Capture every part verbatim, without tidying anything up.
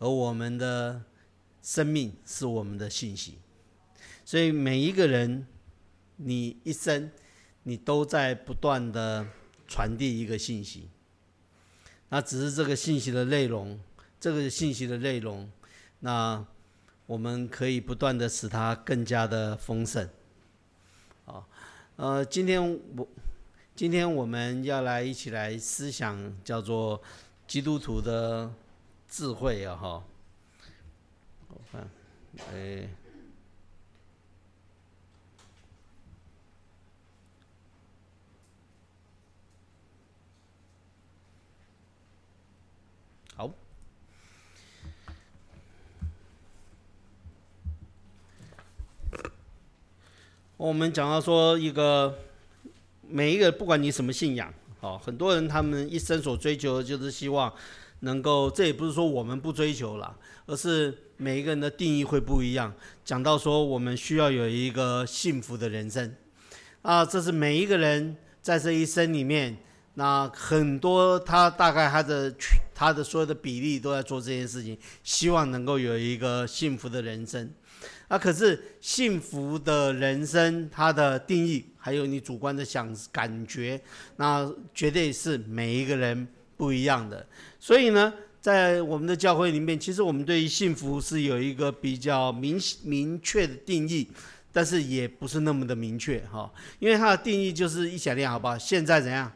而我们的生命是我们的信息。所以每一个人，你一生你都在不断的传递一个信息，那只是这个信息的内容，这个信息的内容，那我们可以不断的使它更加的丰盛。好，呃，今天我今天我们要来一起来思想，叫做基督徒的智慧啊，哈。我看，哎。好，我们讲到说，一个每一个不管你什么信仰，好，很多人他们一生所追求的就是希望能够，这也不是说我们不追求啦，而是每一个人的定义会不一样。讲到说，我们需要有一个幸福的人生啊，这是每一个人在这一生里面。那很多他大概他的他的所有的比例都在做这件事情，希望能够有一个幸福的人生。啊，可是幸福的人生，它的定义还有你主观的想感觉，那绝对是每一个人不一样的。所以呢，在我们的教会里面，其实我们对于幸福是有一个比较明明确的定义，但是也不是那么的明确哈，因为它的定义就是一起来念好不好？现在怎样？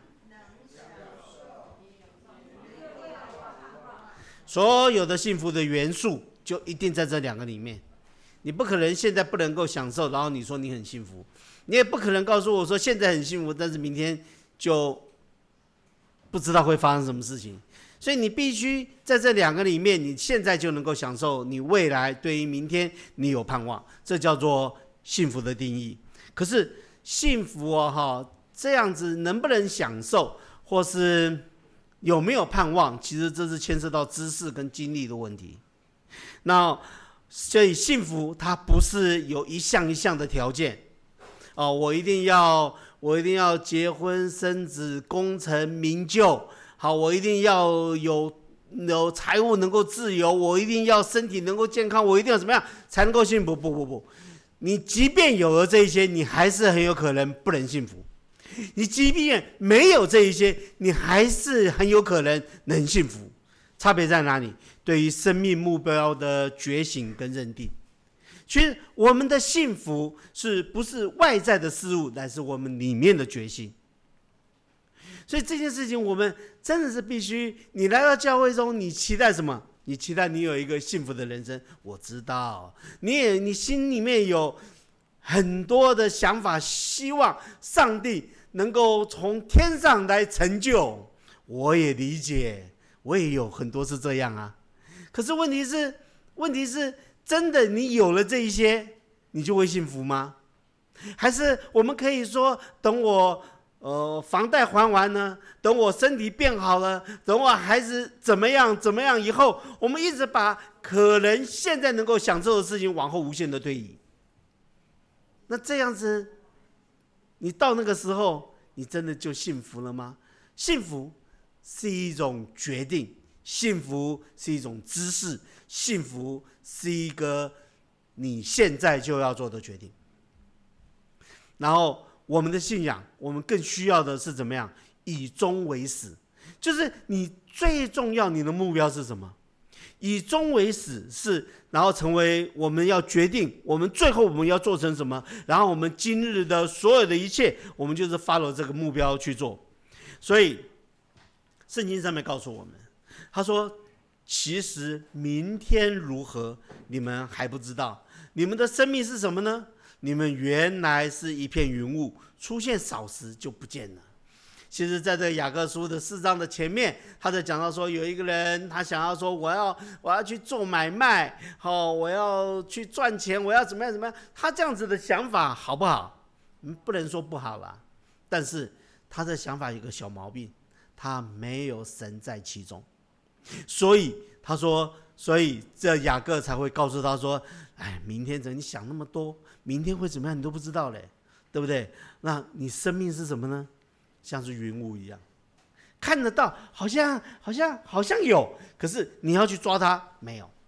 所有的幸福的元素就一定在这两个里面，你不可能现在不能够享受，然后你说你很幸福，你也不可能告诉我说现在很幸福，但是明天就不知道会发生什么事情。所以你必须在这两个里面，你现在就能够享受，你未来对于明天你有盼望，这叫做幸福的定义。可是幸福哦，哈，这样子能不能享受，或是有没有盼望，其实这是牵涉到知识跟经历的问题。那所以幸福它不是有一项一项的条件哦，我一定要我一定要结婚生子功成名就，好，我一定要有有财务能够自由，我一定要身体能够健康，我一定要怎么样才能够幸福？不不不，你即便有了这些，你还是很有可能不能幸福。你即便没有这一些，你还是很有可能能幸福。差别在哪里？对于生命目标的觉醒跟认定。其实我们的幸福是不是外在的事物，乃是我们里面的决心。所以这件事情我们真的是必须，你来到教会中，你期待什么？你期待你有一个幸福的人生。我知道你也你心里面有很多的想法，希望上帝能够从天上来成就，我也理解，我也有很多是这样啊。可是问题是，问题是真的你有了这一些，你就会幸福吗？还是我们可以说，等我呃房贷还完呢，等我身体变好了，等我孩子怎么样怎么样以后，我们一直把可能现在能够享受的事情往后无限的推移。那这样子，你到那个时候，你真的就幸福了吗？幸福是一种决定，幸福是一种知识，幸福是一个你现在就要做的决定。然后我们的信仰，我们更需要的是怎么样？以终为始，就是你最重要，你的目标是什么？以终为始是，然后成为我们要决定，我们最后我们要做成什么，然后我们今日的所有的一切，我们就是 follow 这个目标去做。所以圣经上面告诉我们，他说其实明天如何你们还不知道，你们的生命是什么呢？你们原来是一片云雾，出现少时就不见了。其实在这个雅各书的四章的前面，他在讲到说，有一个人他想要说，我要我要去做买卖，哦，我要去赚钱，我要怎么样怎么样。他这样子的想法好不好？嗯，不能说不好啦，但是他的想法有个小毛病，他没有神在其中。所以他说，所以这雅各才会告诉他说，哎，明天怎么你想那么多，明天会怎么样你都不知道嘞，对不对？那你生命是什么呢？像是云雾一样，看得到，好像好像好像有，可是你要去抓它，没有。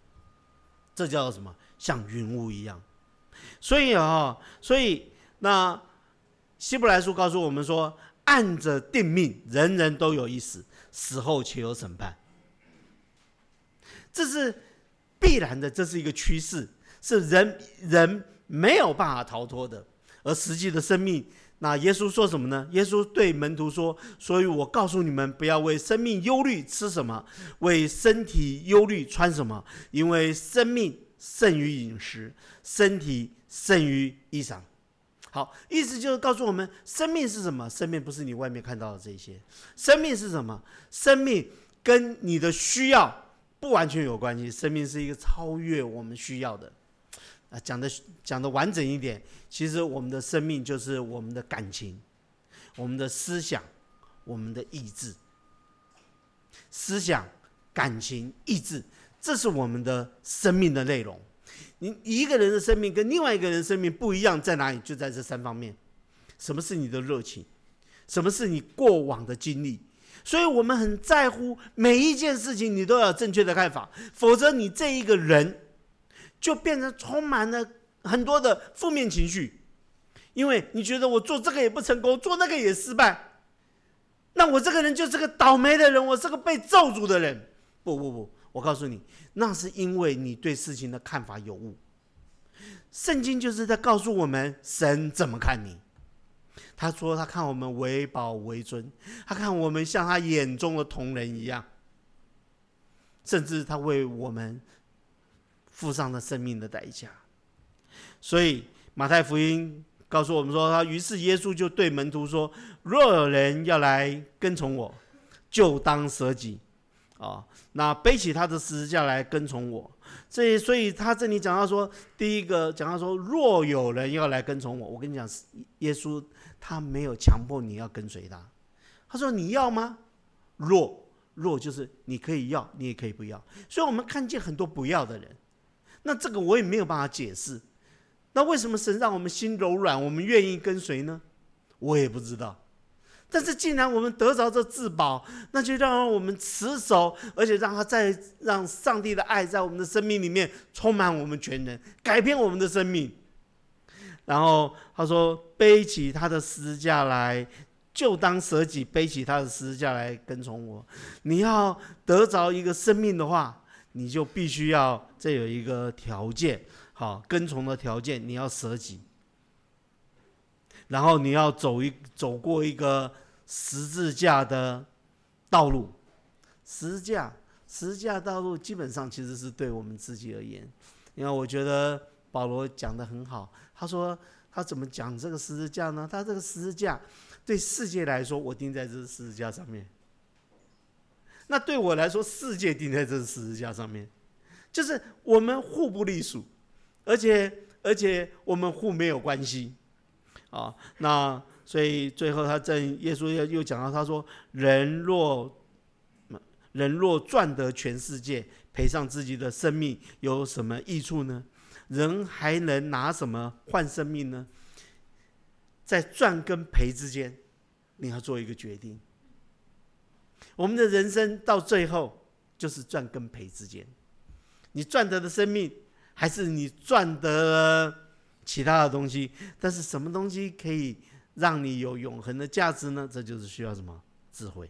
这叫做什么？像云雾一样。所以啊、哦，所以那希伯来书告诉我们说，按着定命，人人都有一死，死后且有审判。这是必然的，这是一个趋势，是人人没有办法逃脱的。而实际的生命，那耶稣说什么呢？耶稣对门徒说：“所以我告诉你们，不要为生命忧虑吃什么，为身体忧虑穿什么，因为生命胜于饮食，身体胜于衣裳。”好，意思就是告诉我们，生命是什么？生命不是你外面看到的这些，生命是什么？生命跟你的需要不完全有关系，生命是一个超越我们需要的。啊，讲的讲的完整一点，其实我们的生命就是我们的感情、我们的思想、我们的意志。思想、感情、意志，这是我们的生命的内容。你一个人的生命跟另外一个人的生命不一样，在哪里？就在这三方面。什么是你的热情？什么是你过往的经历？所以我们很在乎每一件事情，你都要有正确的看法，否则你这一个人就变成充满了很多的负面情绪，因为你觉得我做这个也不成功，做那个也失败，那我这个人就是个倒霉的人，我是个被咒诅的人。不不不，我告诉你，那是因为你对事情的看法有误。圣经就是在告诉我们神怎么看你。他说他看我们为宝为尊，他看我们像他眼中的同人一样，甚至他为我们付上了生命的代价。所以马太福音告诉我们说，他于是耶稣就对门徒说：若有人要来跟从我，就当舍己，哦，那背起他的十字架来跟从我。所以，所以他这里讲到说，第一个讲到说，若有人要来跟从我，我跟你讲，耶稣他没有强迫你要跟随他，他说你要吗？若若就是你可以要，你也可以不要。所以我们看见很多不要的人，那这个我也没有办法解释。那为什么神让我们心柔软，我们愿意跟随呢？我也不知道。但是既然我们得着这至宝，那就让我们持守，而且让他在让上帝的爱在我们的生命里面充满我们全人，改变我们的生命。然后他说，背起他的十字架来，就当舍己，背起他的十字架来跟从我。你要得着一个生命的话，你就必须要这有一个条件，好，跟从的条件，你要舍己。然后你要走一走过一个十字架的道路，十字架十字架道路基本上其实是对我们自己而言，因为我觉得保罗讲得很好，他说他怎么讲这个十字架呢？他这个十字架对世界来说，我钉在这十字架上面；那对我来说，世界钉在这十字架上面，就是我们互不隶属，而且而且我们互没有关系。啊，那所以最后他正耶稣又讲到，他说：人若人若赚得全世界，赔上自己的生命，有什么益处呢？人还能拿什么换生命呢？在赚跟赔之间，你要做一个决定。我们的人生到最后就是赚跟赔之间，你赚得的生命，还是你赚得了其他的东西？但是什么东西可以让你有永恒的价值呢？这就是需要什么？智慧。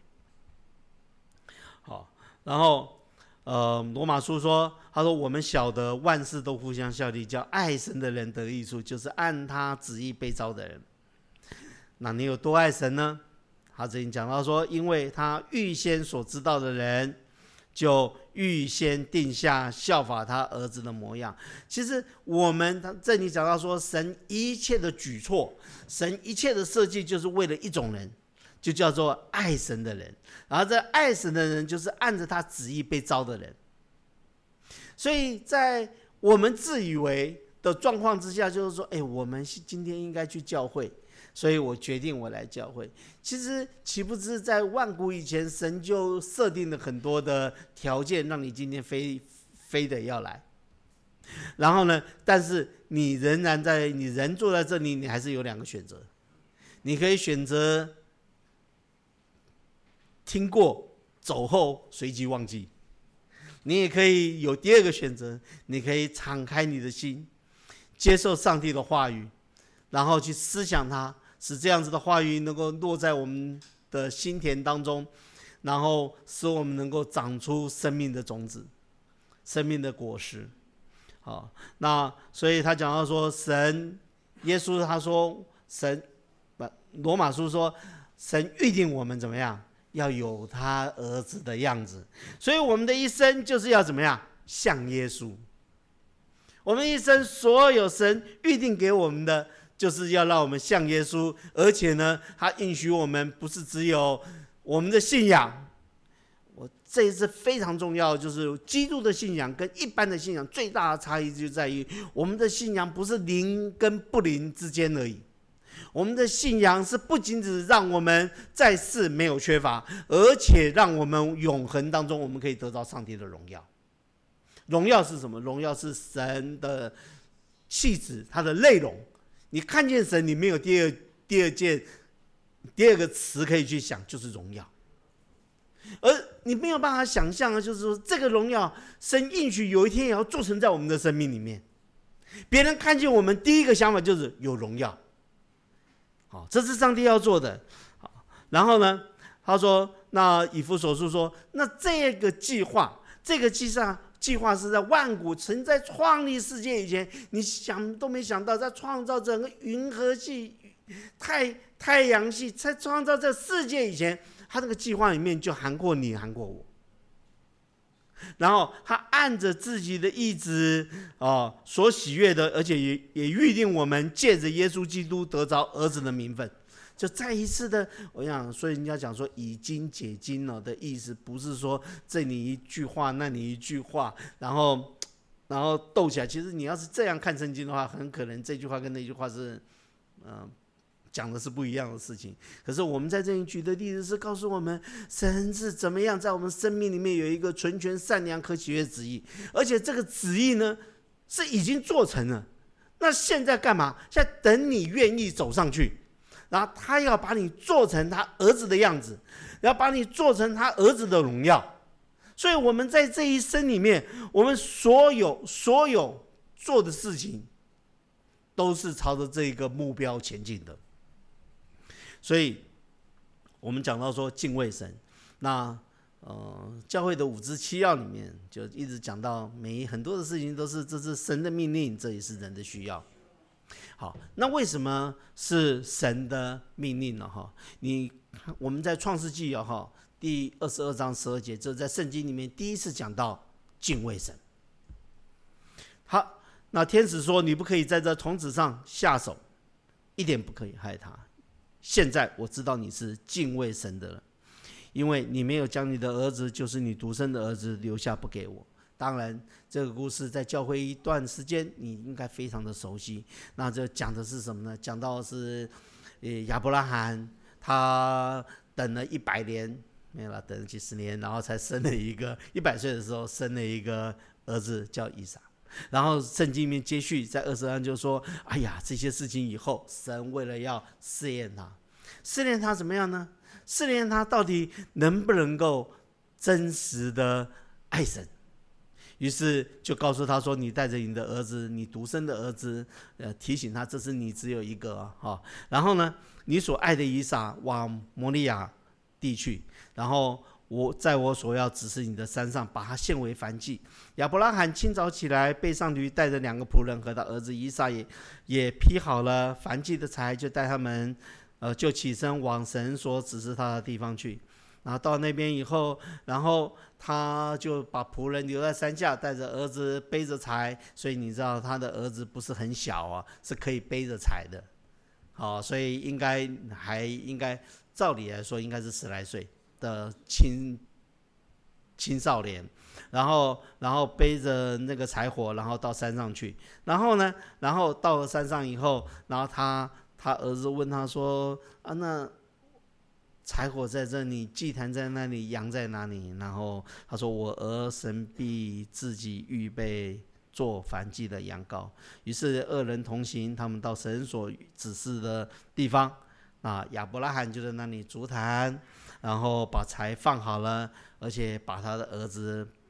好，然后呃，罗马书说，他说我们晓得万事都互相效力，叫爱神的人得益处，就是按他旨意被召的人。那你有多爱神呢？他这里讲到说，因为他预先所知道的人，就预先定下效法他儿子的模样。其实我们这里讲到说，神一切的举措，神一切的设计，就是为了一种人，就叫做爱神的人。然后这爱神的人，就是按着他旨意被召的人。所以在我们自以为的状况之下，就是说，哎，我们今天应该去教会，所以我决定我来教会。其实岂不知在万古以前，神就设定了很多的条件，让你今天非非得要来。然后呢，但是你仍然在，你人坐在这里，你还是有两个选择。你可以选择听过走后随即忘记， 你也可以有第二个选择，你可以敞开你的心，接受上帝的话语，然后去思想它，使这样子的话语能够落在我们的心田当中，然后使我们能够长出生命的种子，生命的果实。好，那所以他讲到说，神耶稣他说神，罗马书说神预定我们怎么样，要有他儿子的样子，所以我们的一生就是要怎么样，像耶稣。我们一生所有神预定给我们的，就是要让我们像耶稣，而且呢，他应许我们不是只有我们的信仰。我这一次非常重要，就是基督的信仰跟一般的信仰最大的差异就在于，我们的信仰不是灵跟不灵之间而已。我们的信仰是不仅只让我们在世没有缺乏，而且让我们永恒当中我们可以得到上帝的荣耀。荣耀是什么？荣耀是神的气质，它的内容。你看见神，你没有第二第二件第二个词可以去想，就是荣耀。而你没有办法想象的，就是说这个荣耀，神应许有一天也要做成在我们的生命里面。别人看见我们，第一个想法就是有荣耀。好，这是上帝要做的。好，然后呢，他说，那以弗所书说，那这个计划，这个计划。计划是在万古曾在创立世界以前，你想都没想到，在创造整个银河系、太太阳系，在创造这世界以前，他这个计划里面就含括你，含括我。然后他按着自己的意志哦所喜悦的，而且也也预定我们借着耶稣基督得着儿子的名分。就再一次的，我想，所以人家讲说以经解经了的意思，不是说这里一句话，那里一句话，然后然后斗起来。其实你要是这样看圣经的话，很可能这句话跟那句话是，嗯、呃，讲的是不一样的事情。可是我们在这里举的例子是告诉我们，神是怎么样在我们生命里面有一个纯全、善良、可喜悦的旨意，而且这个旨意呢是已经做成了。那现在干嘛？现在等你愿意走上去。然后他要把你做成他儿子的样子，要把你做成他儿子的荣耀。所以我们在这一生里面，我们所有所有做的事情，都是朝着这一个目标前进的。所以我们讲到说敬畏神，那呃教会的五支七要里面就一直讲到每很多的事情都是这是神的命令，这也是人的需要。好，那为什么是神的命令呢？哈，你我们在创世纪哈第二十二章十二节，这在圣经里面第一次讲到敬畏神。好，那天使说你不可以在这童子上下手，一点不可以害他。现在我知道你是敬畏神的了，因为你没有将你的儿子，就是你独生的儿子留下不给我。当然，这个故事在教会一段时间，你应该非常的熟悉。那这讲的是什么呢？讲到的是，呃，亚伯拉罕他等了一百年，没有了，等了几十年，然后才生了一个，一百岁的时候生了一个儿子叫以撒。然后圣经里面接续在二十章就说，哎呀，这些事情以后，神为了要试验他，试验他怎么样呢？试验他到底能不能够真实的爱神。于是就告诉他说，你带着你的儿子，你独生的儿子，呃，提醒他这是你只有一个啊、哦。然后呢，你所爱的以撒往摩利亚地去，然后我在我所要指示你的山上，把它献为燔祭。亚伯拉罕清早起来，背上驴，带着两个仆人和他儿子以撒也也劈好了燔祭的柴，就带他们，呃，就起身往神所指示他的地方去。然后到那边以后，然后他就把仆人留在山下，带着儿子背着柴，所以你知道他的儿子不是很小啊，是可以背着柴的。好，所以应该还应该照理来说应该是十来岁的青青少年，然后然后背着那个柴火，然后到山上去。然后呢，然后到了山上以后，然后他他儿子问他说啊那。柴火在这里，祭坛在那里，羊在哪里？然后他说：“我儿神必自己预备做燔祭的羊羔。”于是二人同行，他们到神所指示的地方。那亚伯拉罕就在那里筑坛，然后把柴放好了，而且把他的儿子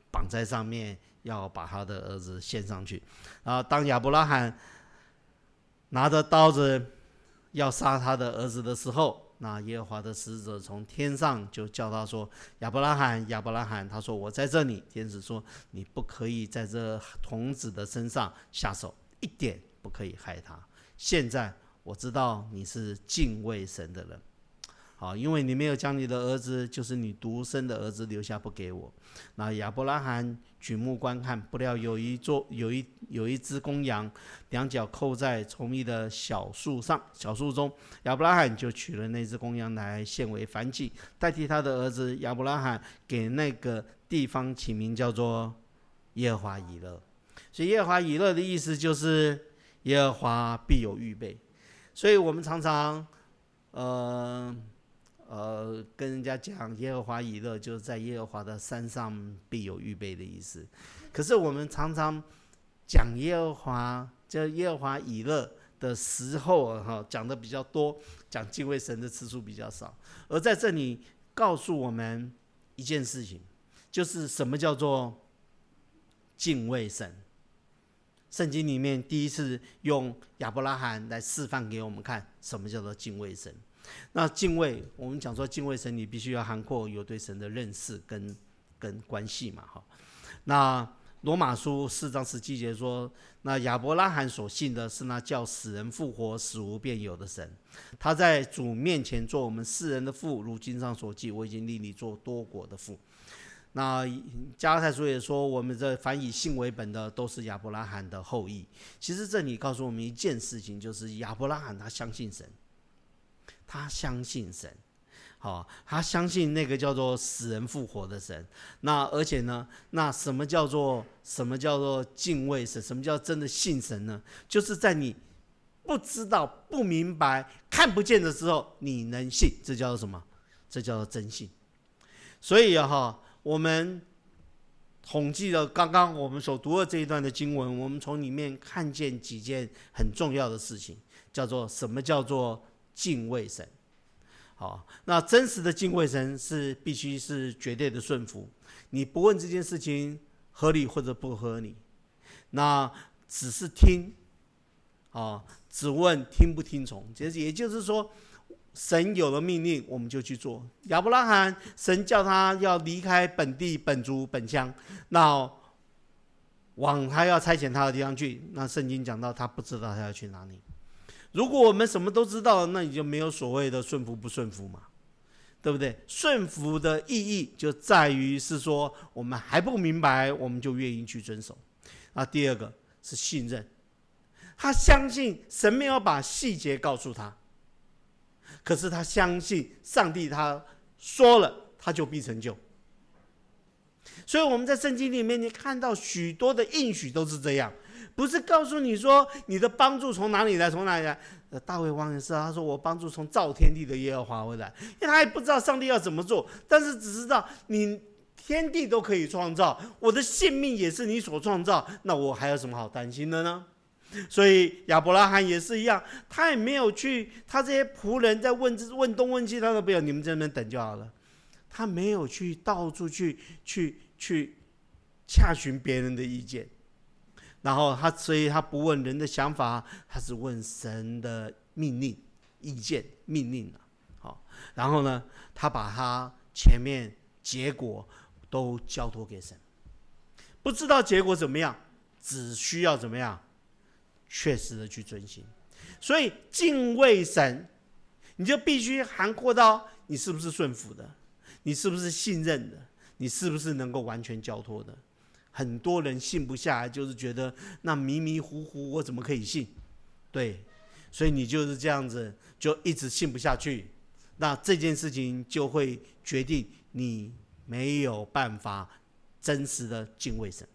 绑在上面，要把他的儿子献上去。然后当亚伯拉罕拿着刀子要杀他的儿子的时候，那耶和华的使者从天上就叫他说：亚伯拉罕，亚伯拉罕。他说：我在这里。天使说：你不可以在这童子的身上下手，一点不可以害他。现在我知道你是敬畏神的人，好，因为你没有将你的儿子，就是你独生的儿子留下不给我。那亚伯拉罕举目观看，不料有一座有一有一只公羊，两脚扣在稠密的小树上，小树中。亚伯拉罕就取了那只公羊来献为燔祭，代替他的儿子。亚伯拉罕给那个地方起名叫做耶和华以勒。所以耶和华以勒的意思就是耶和华必有预备。所以我们常常呃呃跟人家讲耶和华以勒，就是在耶和华的山上必有预备的意思。可是我们常常讲耶和华叫耶和华以勒的时候哈，讲的比较多，讲敬畏神的次数比较少。而在这里告诉我们一件事情，就是什么叫做敬畏神。圣经里面第一次用亚伯拉罕来示范给我们看什么叫做敬畏神。那敬畏，我们讲说敬畏神，你必须要涵括有对神的认识跟跟关系嘛。那罗马书四章十七节说，那亚伯拉罕所信的是那叫死人复活、死无变有的神。他在主面前做我们世人的父，如经上所记，我已经立你做多国的父。那加拉太书也说，我们这凡以信为本的都是亚伯拉罕的后裔。其实这里告诉我们一件事情，就是亚伯拉罕他相信神，他相信神，好，他相信那个叫做死人复活的神。那而且呢，那什么叫做什么叫做敬畏神？什么叫真的信神呢？就是在你不知道、不明白、看不见的时候，你能信，这叫做什么？这叫做真信。所以哈。我们统计了刚刚我们所读的这一段的经文，我们从里面看见几件很重要的事情，叫做什么叫做敬畏神。好，那真实的敬畏神是必须是绝对的顺服，你不问这件事情合理或者不合理，那只是听，啊，只问听不听从。也就是说，神有了命令，我们就去做。亚伯拉罕，神叫他要离开本地、本族、本乡，那往他要差遣他的地方去。那圣经讲到，他不知道他要去哪里。如果我们什么都知道，那你就没有所谓的顺服不顺服嘛，对不对？顺服的意义就在于是说，我们还不明白，我们就愿意去遵守。那第二个是信任，他相信神没有把细节告诉他。可是他相信上帝，他说了，他就必成就。所以我们在圣经里面，你看到许多的应许都是这样，不是告诉你说你的帮助从哪里来，从哪里来。呃、大卫王也是，他说我帮助从造天地的耶和华而来，因为他也不知道上帝要怎么做，但是只知道你天地都可以创造，我的性命也是你所创造，那我还有什么好担心的呢？所以亚伯拉罕也是一样，他也没有去，他这些仆人在问问东问西，他说不要，你们在那边等就好了。他没有去到处去去去洽询别人的意见，然后他所以他不问人的想法，他是问神的命令、意见、命令了。好，然后呢，他把他前面结果都交托给神，不知道结果怎么样，只需要怎么样？确实的去遵行。所以敬畏神，你就必须涵括到你是不是顺服的，你是不是信任的，你是不是能够完全交托的。很多人信不下来，就是觉得那迷迷糊糊，我怎么可以信？对，所以你就是这样子，就一直信不下去。那这件事情就会决定你没有办法真实的敬畏神。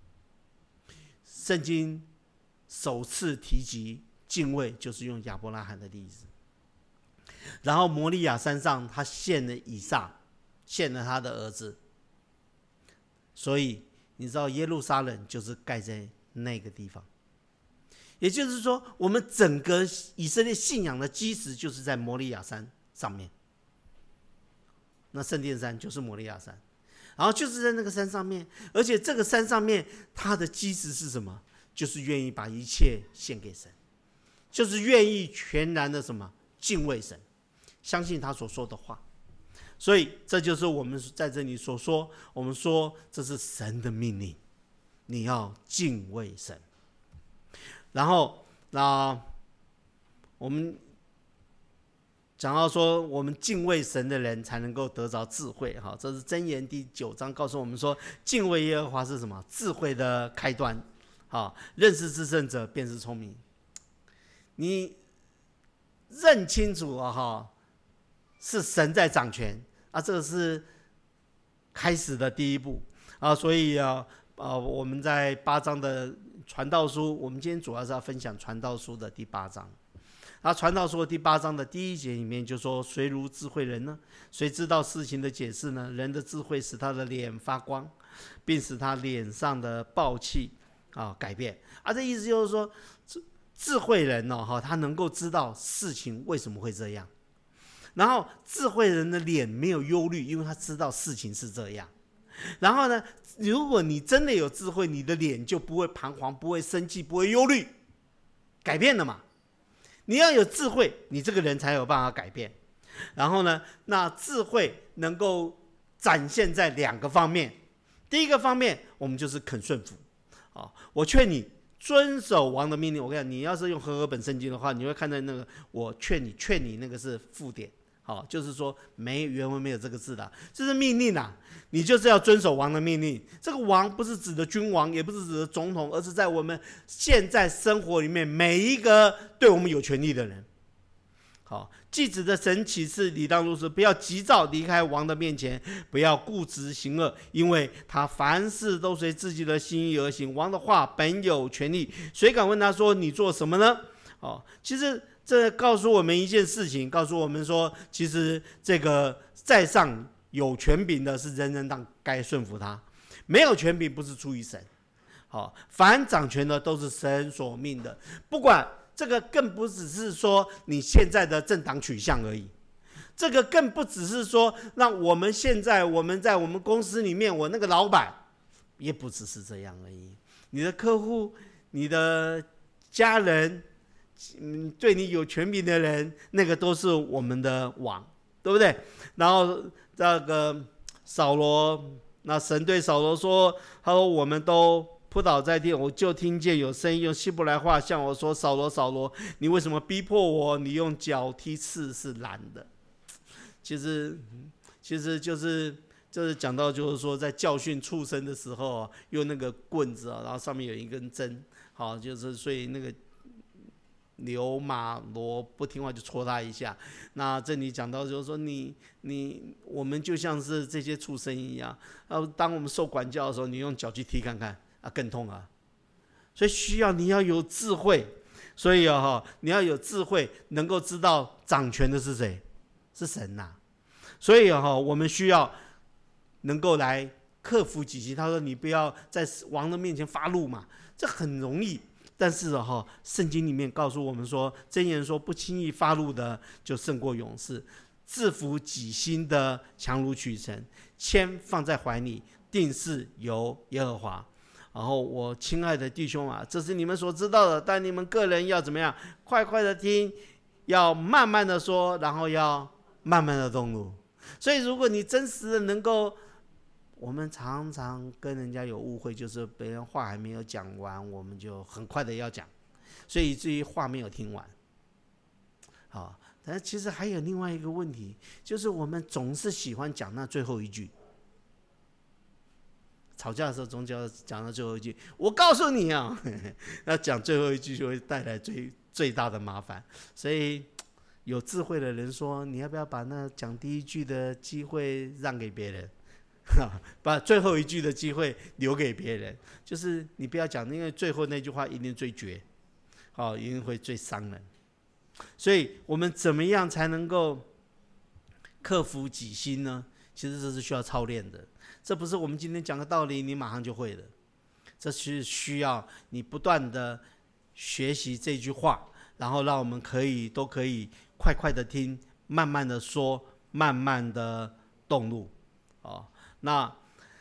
圣经首次提及敬畏，就是用亚伯拉罕的例子。然后摩利亚山上，他献了以撒，献了他的儿子。所以你知道耶路撒冷就是盖在那个地方，也就是说，我们整个以色列信仰的基石就是在摩利亚山上面。那圣殿山就是摩利亚山，然然后就是在那个山上面，而且这个山上面它的基石是什么？就是愿意把一切献给神，就是愿意全然的什么敬畏神，相信他所说的话。所以这就是我们在这里所说，我们说这是神的命令，你要敬畏神。然后那我们讲到说，我们敬畏神的人才能够得着智慧。哈，这是箴言第九章告诉我们说，敬畏耶和华是什么？智慧的开端。好，认识至圣者便是聪明。你认清楚了哈，是神在掌权啊，这个是开始的第一步啊。所以啊，呃，我们在八章的传道书，我们今天主要是要分享传道书的第八章。啊，传道书的第八章的第一节里面就说：谁如智慧人呢？谁知道事情的解释呢？人的智慧使他的脸发光，并使他脸上的暴气啊改变。啊，这意思就是说，智智慧人哦，哈，他能够知道事情为什么会这样。然后智慧人的脸没有忧虑，因为他知道事情是这样。然后呢，如果你真的有智慧，你的脸就不会彷徨，不会生气，不会忧虑，改变了嘛。你要有智慧，你这个人才有办法改变。然后呢，那智慧能够展现在两个方面。第一个方面，我们就是肯顺服。好，我劝你遵守王的命令。我跟你讲，你要是用和合本圣经的话，你会看到那个我劝你，劝你那个是附点。好，就是说没原文没有这个字的，这是命令啊，你就是要遵守王的命令。这个王不是指的君王，也不是指的总统，而是在我们现在生活里面每一个对我们有权利的人。好，既指的神启示理当如此，不要急躁离开王的面前，不要固执行恶，因为他凡事都随自己的心意而行。王的话本有权利，谁敢问他说你做什么呢？哦，其实这告诉我们一件事情，告诉我们说，其实这个在上有权柄的是人人当该顺服他，没有权柄不是出于神。好，凡掌权的都是神所命的，不管这个更不只是说你现在的政党取向而已，这个更不只是说让我们现在我们在我们公司里面，我那个老板也不只是这样而已，你的客户、你的家人。嗯，对你有权柄的人，那个都是我们的王，对不对？然后这个扫罗，那神对扫罗说：“他说我们都扑倒在地，我就听见有声音用希伯来话向我说：扫罗，扫罗，你为什么逼迫我？你用脚踢刺是蓝的。”其实，其实就是就是讲到就是说，在教训畜生的时候，用那个棍子啊，然后上面有一根针，好，就是所以那个。牛马骡不听话就戳他一下。那这里讲到就是说你你我们就像是这些畜生一样，啊，当我们受管教的时候，你用脚去踢看看啊，更痛啊。所以需要你要有智慧，所以啊哈，你要有智慧，能够知道掌权的是谁，是神呐、啊。所以哈，我们需要能够来克服己心。他说你不要在王的面前发怒嘛，这很容易。但是哈，圣经里面告诉我们说，箴言说不轻易发怒的就胜过勇士，制服己心的强如取成，铅放在怀里，定是由耶和华。然后我亲爱的弟兄啊，这是你们所知道的，但你们个人要怎么样？快快的听，要慢慢的说，然后要慢慢的动怒。所以如果你真实的能够，我们常常跟人家有误会，就是别人话还没有讲完，我们就很快的要讲，所以以至于话没有听完。好，但是其实还有另外一个问题，就是我们总是喜欢讲那最后一句。吵架的时候总要讲到最后一句，我告诉你啊，要讲最后一句就会带来最最大的麻烦。所以有智慧的人说，你要不要把那讲第一句的机会让给别人？把最后一句的机会留给别人，就是你不要讲，因为最后那句话一定最绝，好，一定会最伤人。所以我们怎么样才能够克服己心呢？其实这是需要操练的，这不是我们今天讲的道理你马上就会的，这是需要你不断的学习这句话，然后让我们可以都可以快快的听，慢慢的说，慢慢的动怒。哦，那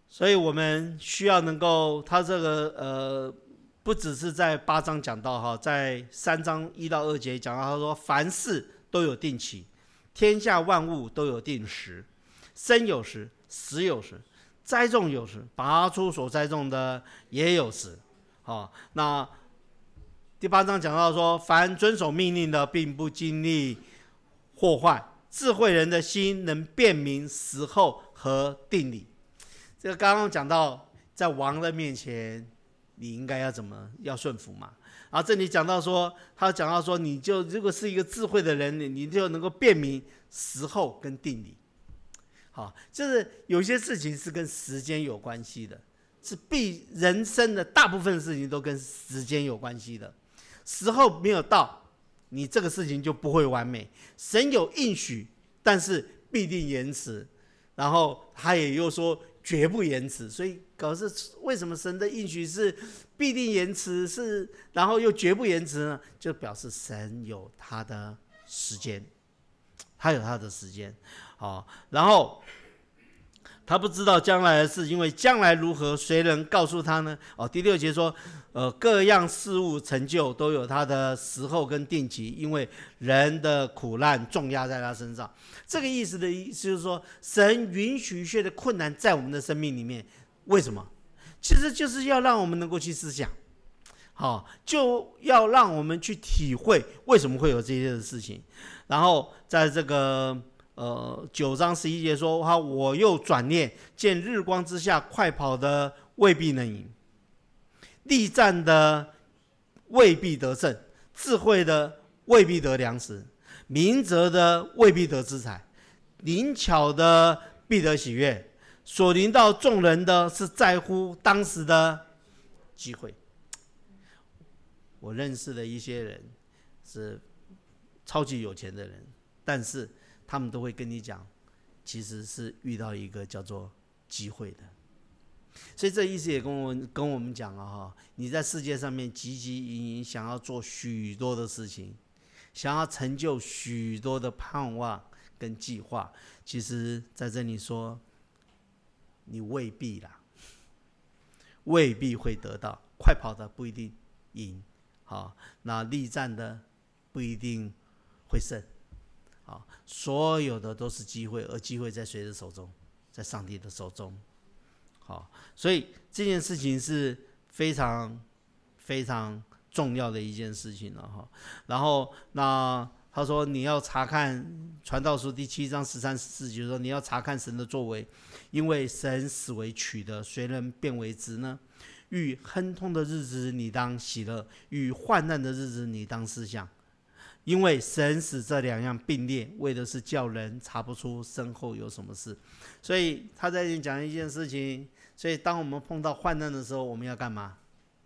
所以我们需要能够，他这个呃，不只是在八章讲到哈，在三章一到二节讲到，他说凡事都有定期，天下万物都有定时，生有时，死有时，栽种有时，拔出所栽种的也有时。好，那第八章讲到说，凡遵守命令的，并不经历祸患，智慧人的心能辨明时候和定理。这个刚刚讲到，在王的面前，你应该要怎么要顺服嘛？然后这里讲到说，他讲到说，你就如果是一个智慧的人，你就能够辨明时候跟定理。好，就是有些事情是跟时间有关系的，是必人生的大部分事情都跟时间有关系的。时候没有到，你这个事情就不会完美。神有应许，但是必定延迟。然后他也又说绝不延迟，所以搞是为什么神的应许是必定延迟，是然后又绝不延迟呢？就表示神有他的时间，他有他的时间。好，然后他不知道将来的事，因为将来如何，谁能告诉他呢？哦，第六节说，呃，各样事物成就都有他的时候跟定期，因为人的苦难重压在他身上。这个意思的意思就是说，神允许一些的困难在我们的生命里面，为什么？其实就是要让我们能够去思想，好，就要让我们去体会为什么会有这些的事情。然后在这个呃九章十一节说，哈，我又转念，见日光之下快跑的未必能赢，力战的未必得胜，智慧的未必得粮食，明哲的未必得资财，灵巧的必得喜悦。所临到众人的是在乎当时的机会。我认识的一些人是超级有钱的人，但是他们都会跟你讲，其实是遇到一个叫做机会的。所以这意思也跟我们跟我们讲了哈，你在世界上面汲汲营营，想要做许多的事情，想要成就许多的盼望跟计划，其实在这里说，你未必啦，未必会得到。快跑的不一定赢，好，那力战的不一定会胜，好，所有的都是机会，而机会在谁的手中？在上帝的手中。好，所以这件事情是非常非常重要的一件事情了哈。然后那他说你要查看传道书第七章十三十四节，说你要查看神的作为，因为神死为取的，谁能变为直呢？遇亨通的日子你当喜乐，遇患难的日子你当思想，因为神使这两样并列，为的是叫人查不出身后有什么事。所以他在这里讲一件事情，所以当我们碰到患难的时候，我们要干嘛？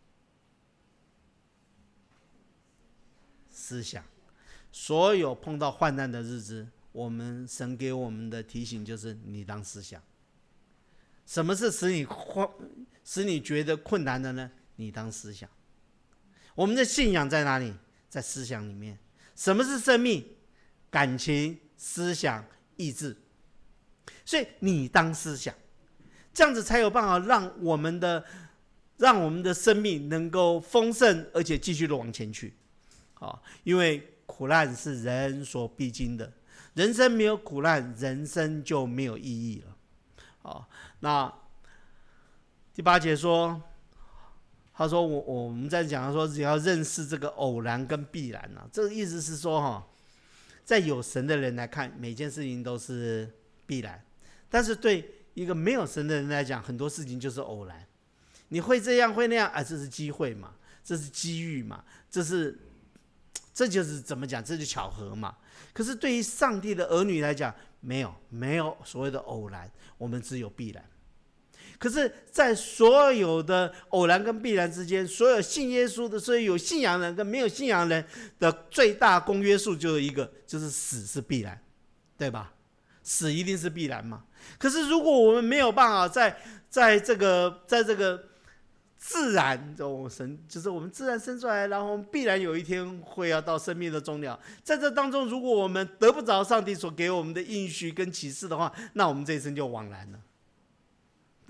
思想。所有碰到患难的日子，我们神给我们的提醒就是你当思想。什么是使你使你觉得困难的呢？你当思想。我们的信仰在哪里？在思想里面。什么是生命？感情、思想、意志。所以你当思想，这样子才有办法让我们的让我们的生命能够丰盛，而且继续的往前去。好，因为苦难是人所必经的，人生没有苦难，人生就没有意义了。好，那第八节说，他说我我们在讲说，只要认识这个偶然跟必然啊，这个意思是说哈，在有神的人来看，每件事情都是必然，但是对一个没有神的人来讲，很多事情就是偶然。你会这样会那样，啊，这是机会嘛，这是机遇嘛，这是这就是怎么讲，这就是巧合嘛。可是对于上帝的儿女来讲，没有没有所谓的偶然，我们只有必然。可是在所有的偶然跟必然之间，所有信耶稣的，所以有信仰人跟没有信仰人的最大公约数就有一个，就是死是必然，对吧？死一定是必然嘛。可是如果我们没有办法在在这个在这个自然，哦，神就是我们自然生出来，然后必然有一天会要到生命的终了。在这当中，如果我们得不着上帝所给我们的应许跟启示的话，那我们这一生就枉然了。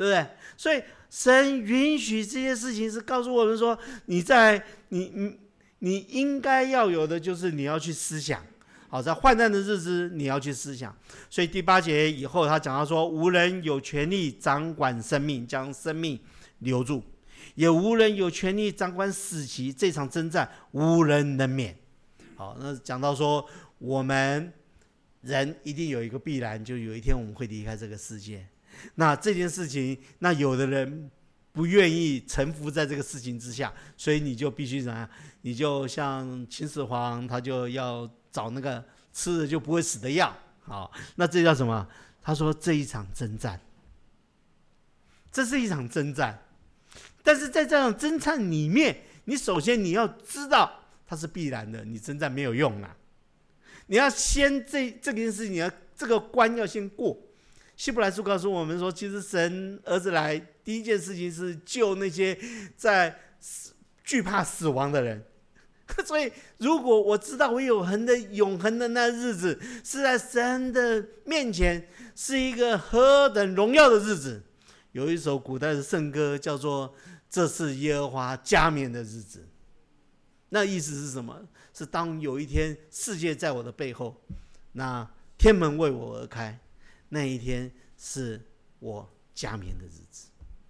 对不对？所以神允许这些事情，是告诉我们说，你在你你你应该要有的，就是你要去思想。好，在患难的日子，你要去思想。所以第八节以后，他讲到说，无人有权利掌管生命，将生命留住，也无人有权利掌管死期。这场征战，无人能免。好，那讲到说，我们人一定有一个必然，就有一天我们会离开这个世界。那这件事情，那有的人不愿意臣服在这个事情之下，所以你就必须怎样？你就像秦始皇，他就要找那个吃了就不会死的药。好，那这叫什么？他说这一场征战，这是一场征战。但是在这场征战里面，你首先你要知道它是必然的，你征战没有用啊。你要先这这件事情，你要这个关要先过。希伯来书告诉我们说，其实神儿子来第一件事情是救那些在惧怕死亡的人。所以如果我知道我有恒的永恒的那日子是在神的面前，是一个何等荣耀的日子。有一首古代的圣歌叫做这是耶和华加冕的日子。那意思是什么？是当有一天世界在我的背后，那天门为我而开，那一天是我加冕的日子。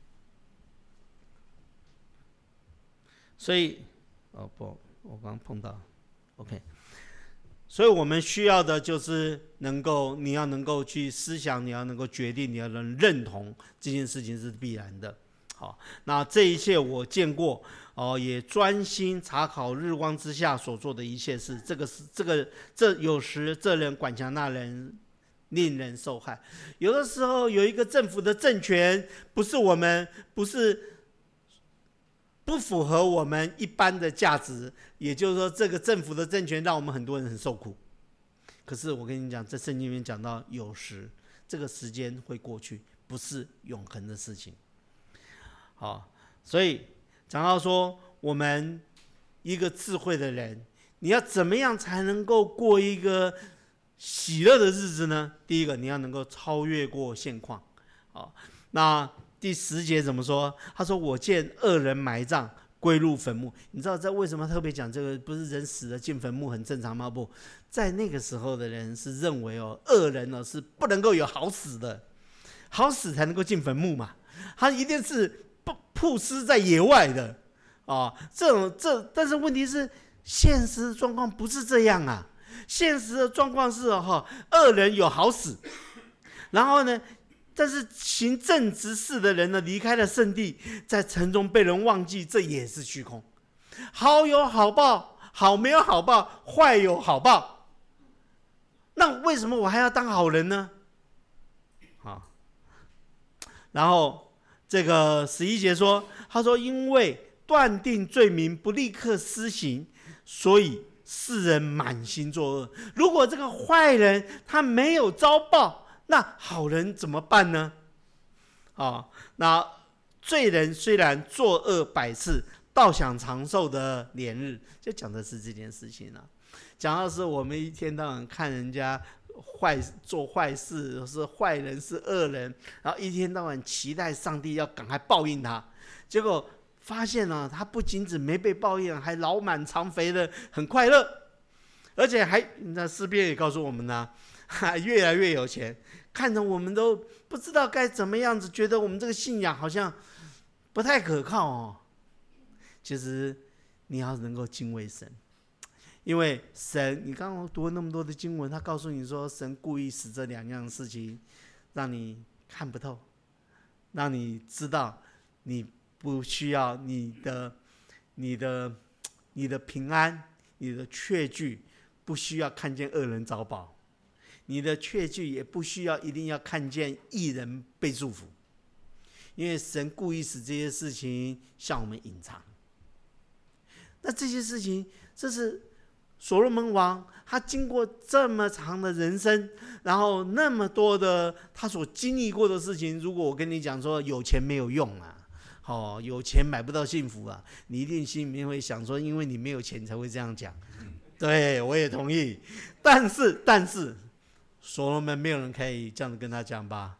所以哦不我刚刚碰到 OK， 所以我们需要的就是能够，你要能够去思想，你要能够决定，你要能认同这件事情是必然的。好，那这一切我见过，哦，也专心查考日光之下所做的一切事。这个是这个这有时这人管辖那人，令人受害。有的时候有一个政府的政权，不是我们不是。不符合我们一般的价值，也就是说，这个政府的政权让我们很多人很受苦。可是我跟你讲，在圣经里面讲到，有时这个时间会过去，不是永恒的事情。好，所以讲到说，我们一个智慧的人，你要怎么样才能够过一个喜乐的日子呢？第一个，你要能够超越过现况。好，那第十节怎么说？他说：“我见恶人埋葬，归入坟墓。”你知道在为什么特别讲这个？不是人死了进坟墓很正常吗？不，在那个时候的人是认为哦，恶人哦是不能够有好死的，好死才能够进坟墓嘛。他一定是曝尸在野外的啊、哦。这种这，但是问题是，现实的状况不是这样啊。现实的状况是哦，恶人有好死，然后呢？但是行正直事的人呢，离开了圣地，在城中被人忘记，这也是虚空。好有好报，好没有好报，坏有好报。那为什么我还要当好人呢？好，然后这个十一节说，他说因为断定罪名不立刻施行，所以世人满心作恶。如果这个坏人他没有遭报，那好人怎么办呢？哦，那罪人虽然作恶百次，倒享长寿的年日，就讲的是这件事情啊。讲的是我们一天到晚看人家坏做坏事，是坏人是恶人，然后一天到晚期待上帝要赶快报应他，结果发现了、啊、他不仅只没被报应，还老满肠肥的很快乐，而且还那诗篇也告诉我们呢、啊，越来越有钱。看着我们都不知道该怎么样子，觉得我们这个信仰好像不太可靠哦。其实你要能够敬畏神，因为神，你刚刚读了那么多的经文，他告诉你说，神故意使这两样事情让你看不透，让你知道你不需要你的、你的、你的平安、你的确据，不需要看见恶人遭报。你的确据也不需要一定要看见义人被祝福，因为神故意使这些事情向我们隐藏。那这些事情，这是所罗门王他经过这么长的人生，然后那么多的他所经历过的事情。如果我跟你讲说有钱没有用啊，哦，有钱买不到幸福啊，你一定心里面会想说，因为你没有钱才会这样讲。对，我也同意。但是，但是。所罗门没有人可以这样子跟他讲吧？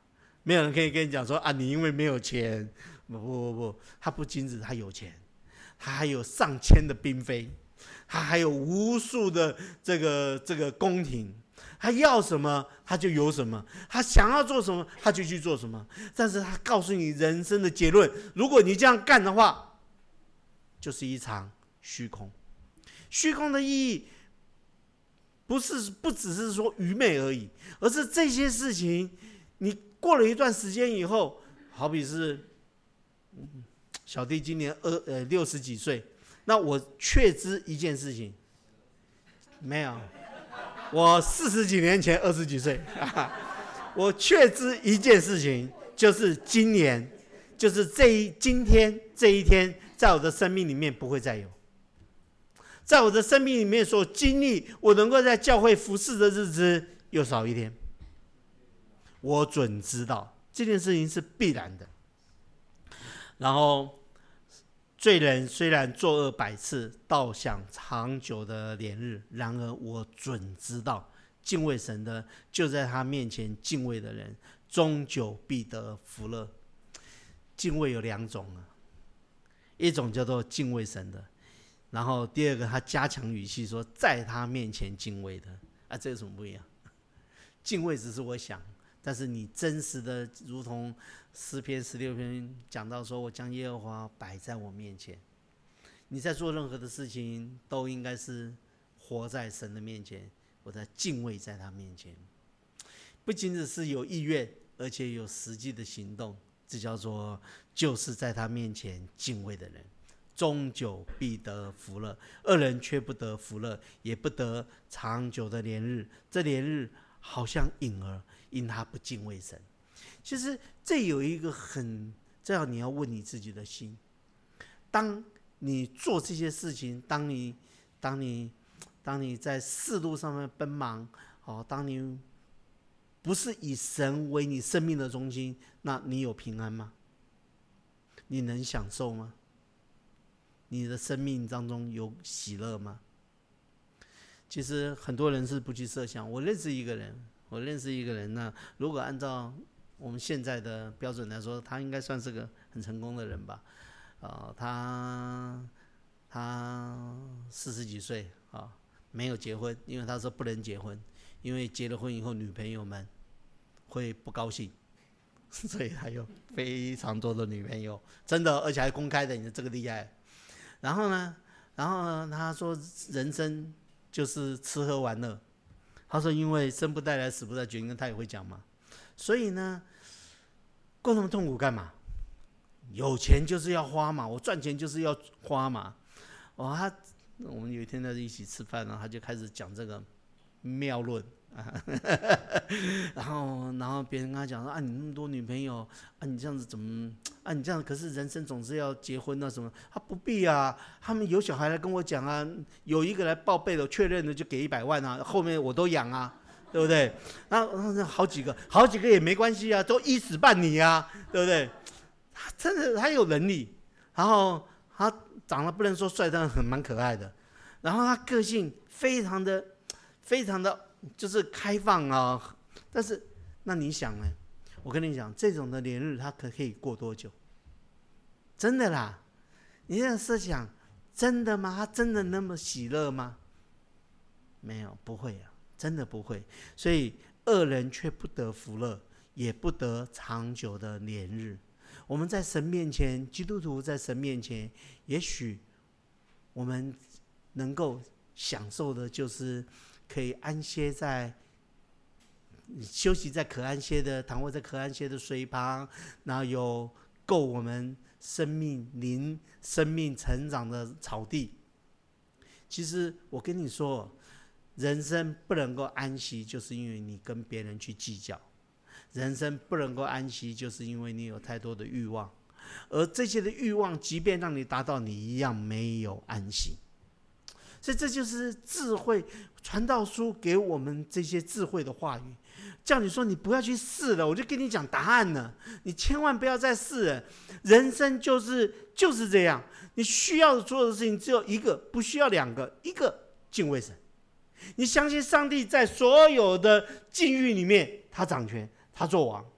没有人可以跟你讲说啊，你因为没有钱，不不不不，他不仅止他有钱，他还有上千的嫔妃，他还有无数的这个这个宫廷，他要什么他就有什么，他想要做什么他就去做什么。但是他告诉你人生的结论，如果你这样干的话，就是一场虚空。虚空的意义不是不只是说愚昧而已，而是这些事情你过了一段时间以后，好比是小弟今年二呃六十几岁，那我确知一件事情，没有，我四十几年前二十几岁，我确知一件事情，就是今年，就是这一今天这一天，在我的生命里面不会再有。在我的生命里面所经历，我能够在教会服侍的日子又少一天。我准知道这件事情是必然的。然后，罪人虽然作恶百次，倒享长久的连日。然而我准知道，敬畏神的，就在他面前敬畏的人，终久必得福乐。敬畏有两种啊，一种叫做敬畏神的。然后第二个，他加强语气说，在他面前敬畏的啊，这有什么不一样？敬畏只是我想，但是你真实的，如同诗篇十六篇讲到说，我将耶和华摆在我面前。你在做任何的事情，都应该是活在神的面前，我在敬畏在他面前，不仅只是有意愿，而且有实际的行动，这叫做就是在他面前敬畏的人。终久必得福乐，恶人却不得福乐，也不得长久的连日。这连日好像影儿，因他不敬畏神。其实这有一个很，这样你要问你自己的心。当你做这些事情，当你当你当你在世路上面奔忙，哦，当你不是以神为你生命的中心，那你有平安吗？你能享受吗？你的生命当中有喜乐吗？其实很多人是不去设想。我认识一个人，我认识一个人呢，如果按照我们现在的标准来说，他应该算是个很成功的人吧。呃、他他四十几岁啊，没有结婚，因为他说不能结婚，因为结了婚以后女朋友们会不高兴，所以他有非常多的女朋友，真的，而且还公开的，你这个厉害。然后呢，然后呢，他说人生就是吃喝玩乐。他说因为生不带来死不带去，因为他也会讲嘛。所以呢，过那么痛苦干嘛？有钱就是要花嘛，我赚钱就是要花嘛。哦，他我们有一天在一起吃饭，然后他就开始讲这个妙论。然后，然后别人跟他讲说啊，你那么多女朋友啊，你这样子怎么啊？你这样可是人生总是要结婚啊什么？他不必啊，他们有小孩来跟我讲啊，有一个来报备了，确认了就给一百万啊，后面我都养啊，对不对？那好几个，好几个也没关系啊，都一死半你啊，对不对？他真的他有能力，然后他长得不能说帅，但很蛮可爱的，然后他个性非常的非常的。就是开放啊，但是那你想呢？我跟你讲，这种的连日他可可以过多久？真的啦，你这样设想，真的吗？他真的那么喜乐吗？没有，不会啊，真的不会。所以恶人却不得福乐，也不得长久的连日。我们在神面前，基督徒在神面前，也许我们能够享受的就是可以安歇在休息在可安歇的躺卧在可安歇的水旁，然后有够我们生命灵生命成长的草地。其实我跟你说，人生不能够安息，就是因为你跟别人去计较；人生不能够安息，就是因为你有太多的欲望，而这些的欲望，即便让你达到，你一样没有安息。所以这就是智慧传道书给我们这些智慧的话语，叫你说你不要去试了，我就跟你讲答案了，你千万不要再试了。人生就是就是这样，你需要做的事情只有一个，不需要两个，一个敬畏神。你相信上帝在所有的境遇里面，他掌权，他做王。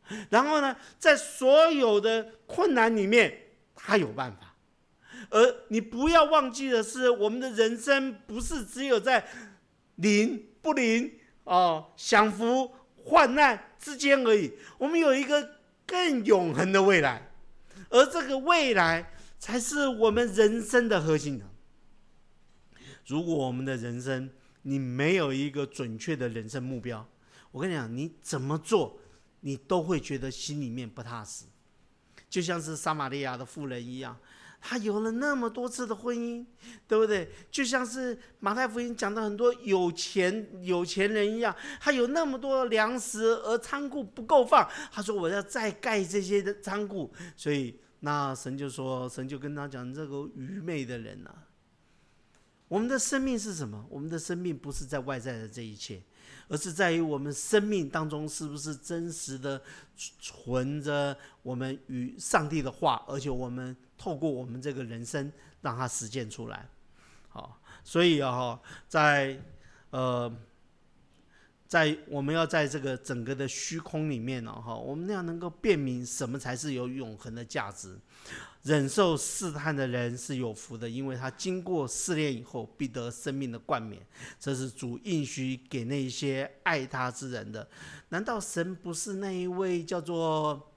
然后呢，在所有的困难里面，他有办法。而你不要忘记的是，我们的人生不是只有在临不临、哦、享福患难之间而已，我们有一个更永恒的未来，而这个未来才是我们人生的核心。如果我们的人生你没有一个准确的人生目标，我跟你讲，你怎么做你都会觉得心里面不踏实。就像是撒玛利亚的妇人一样，她有了那么多次的婚姻，对不对？就像是马太福音讲的很多有钱有钱人一样，他有那么多粮食，而仓库不够放，他说我要再盖这些的仓库。所以那神就说，神就跟他讲，这个愚昧的人啊，我们的生命是什么？我们的生命不是在外在的这一切，而是在于我们生命当中是不是真实的存着我们与上帝的话，而且我们透过我们这个人生让它实践出来。好，所以啊，在呃，在我们要在这个整个的虚空里面呢，哈，我们要能够辨明什么才是有永恒的价值。忍受试探的人是有福的，因为他经过试炼以后，必得生命的冠冕。这是主应许给那些爱他之人的。难道神不是那一位叫做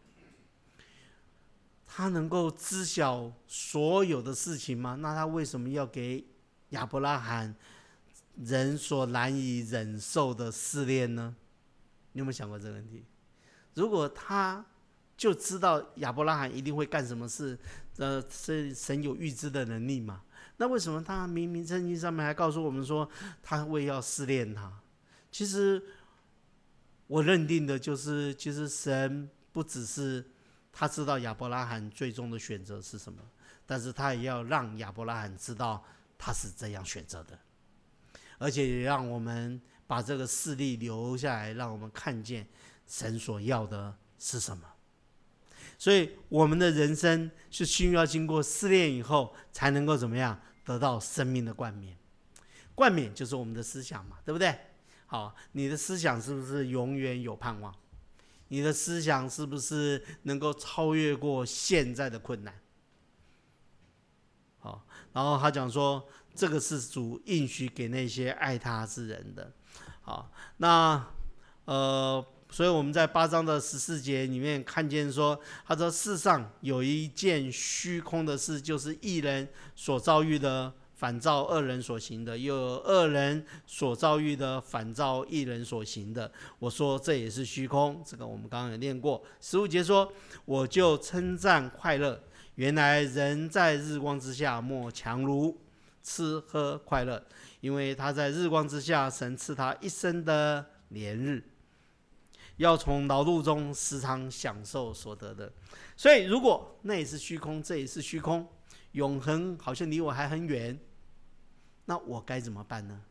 他能够知晓所有的事情吗？那他为什么要给亚伯拉罕人所难以忍受的试炼呢？你有没有想过这个问题？如果他就知道亚伯拉罕一定会干什么事，呃，神有预知的能力嘛？那为什么他明明圣经上面还告诉我们说，他会要试炼他？其实我认定的就是，其实神不只是他知道亚伯拉罕最终的选择是什么，但是他也要让亚伯拉罕知道他是这样选择的，而且也让我们把这个事例留下来，让我们看见神所要的是什么。所以我们的人生是需要经过试炼以后，才能够怎么样得到生命的冠冕。冠冕就是我们的思想嘛，对不对？好，你的思想是不是永远有盼望？你的思想是不是能够超越过现在的困难？好，然后他讲说，这个是主应许给那些爱他之人的。好，那呃。所以我们在八章的十四节里面看见说，他说世上有一件虚空的事，就是一人所遭遇的反照二人所行的，又有二人所遭遇的反照一人所行的。我说这也是虚空，这个我们刚刚有念过。十五节说，我就称赞快乐，原来人在日光之下莫强如吃喝快乐，因为他在日光之下，神赐他一生的年日，要从劳碌中时常享受所得的。所以如果那也是虚空，这也是虚空，永恒好像离我还很远，那我该怎么办呢？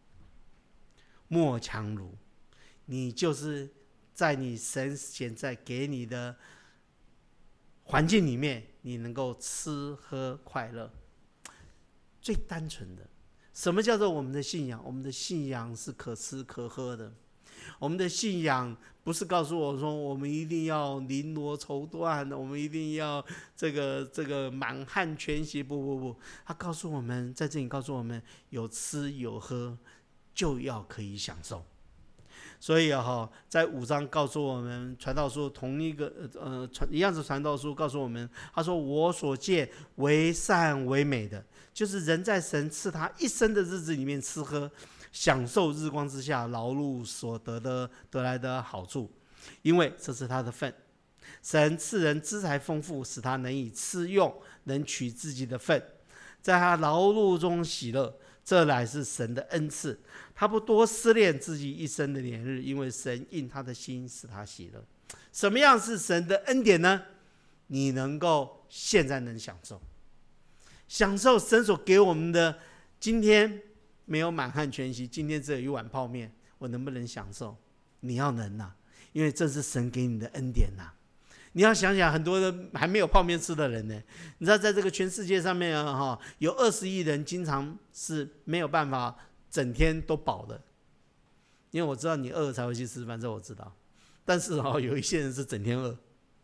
莫强如，你就是在你神现在给你的环境里面，你能够吃喝快乐，最单纯的。什么叫做我们的信仰？我们的信仰是可吃可喝的。我们的信仰不是告诉我说我们一定要绫罗绸缎，我们一定要这个这个满汉全席，不不不，他告诉我们，在这里告诉我们，有吃有喝就要可以享受。所以啊，在五章告诉我们，传道书同一个呃传一样是传道书告诉我们，他说我所见为善为美的，就是人在神赐他一生的日子里面吃喝，享受日光之下劳碌所得的得来的好处，因为这是他的份。神赐人资财丰富，使他能以吃用，能取自己的份，在他劳碌中喜乐，这乃是神的恩赐。他不多思念自己一生的年日，因为神应他的心使他喜乐。什么样是神的恩典呢？你能够现在能享受，享受神所给我们的。今天没有满汉全席，今天只有一碗泡面，我能不能享受？你要能啊，因为这是神给你的恩典啊。你要想想，很多人还没有泡面吃的人呢。你知道，在这个全世界上面啊，有二十亿人经常是没有办法整天都饱的。因为我知道你饿了才会去吃饭，这我知道。 但是哦，有一些人是整天饿。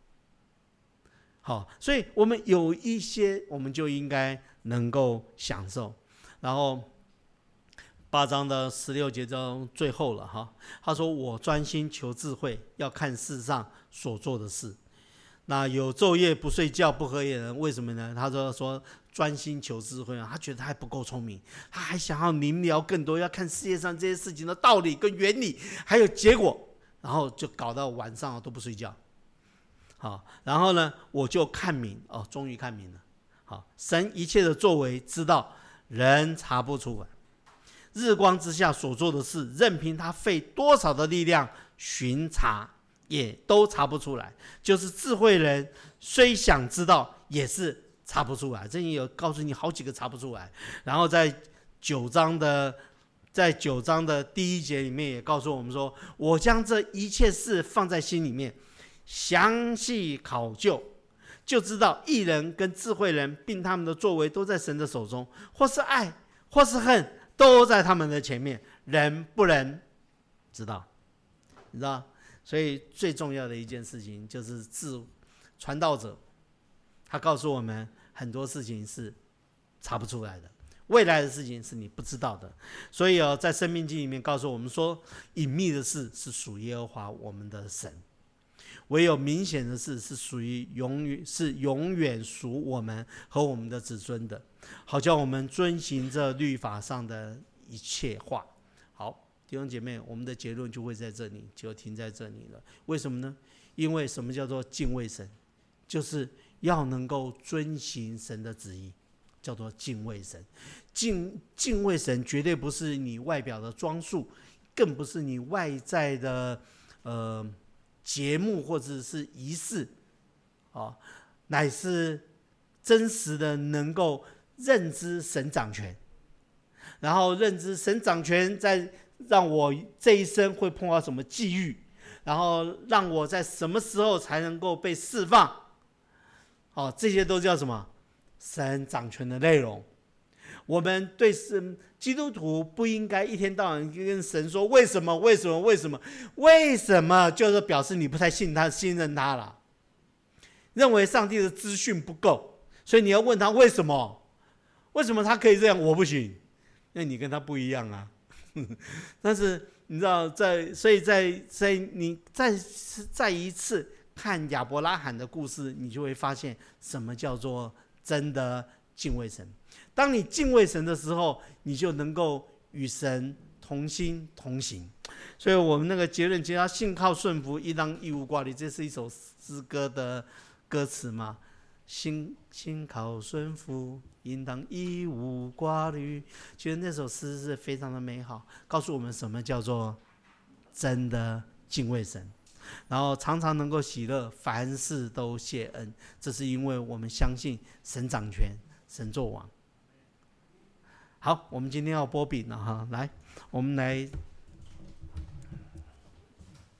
好，所以我们有一些，我们就应该能够享受。然后八章的十六节中最后了哈，他说：“我专心求智慧，要看世上所做的事。”那有昼夜不睡觉、不合眼的人，为什么呢？他说：“说专心求智慧啊，他觉得他还不够聪明，他还想要明了更多，要看世界上这些事情的道理跟原理，还有结果，然后就搞到晚上都不睡觉。”好，然后呢，我就看明哦，终于看明了。好，神一切的作为，知道人查不出来。日光之下所做的事，任凭他费多少的力量巡查，也都查不出来。就是智慧人虽想知道，也是查不出来。这里有告诉你好几个查不出来。然后在九章的在九章的第一节里面也告诉我们说：“我将这一切事放在心里面。”详细考究，就知道义人跟智慧人，并他们的作为都在神的手中，或是爱，或是恨，都在他们的前面。人不能知道，你知道？所以最重要的一件事情就是自传道者，他告诉我们很多事情是查不出来的，未来的事情是你不知道的。所以哦，在申命记里面告诉我们说，隐秘的事是属耶和华我们的神。唯有明显的事是属于永远是永远属我们和我们的子孙的，好叫我们遵行这律法上的一切话。好，弟兄姐妹，我们的结论就会在这里，就停在这里了。为什么呢？因为什么叫做敬畏神？就是要能够遵行神的旨意，叫做敬畏神。敬敬畏神绝对不是你外表的装束，更不是你外在的呃。节目或者是仪式，哦，乃是真实的能够认知神掌权，然后认知神掌权，在让我这一生会碰到什么际遇，然后让我在什么时候才能够被释放，哦，这些都叫什么？神掌权的内容。我们对神基督徒不应该一天到晚跟神说为什么为什么为什么为什么，就是表示你不太信他信任他了，认为上帝的资讯不够，所以你要问他为什么，为什么他可以这样我不行，因为你跟他不一样啊。但是你知道在所以在在你再再一次看亚伯拉罕的故事，你就会发现什么叫做真的敬畏神。当你敬畏神的时候，你就能够与神同心同行。所以我们那个结论，只要信靠顺服，应当义无挂虑，这是一首诗歌的歌词嘛。信信靠顺服，应当义无挂虑。其实那首诗是非常的美好，告诉我们什么叫做真的敬畏神，然后常常能够喜乐，凡事都谢恩。这是因为我们相信神掌权，神作王。好，我们今天要播饼了哈，来，我们来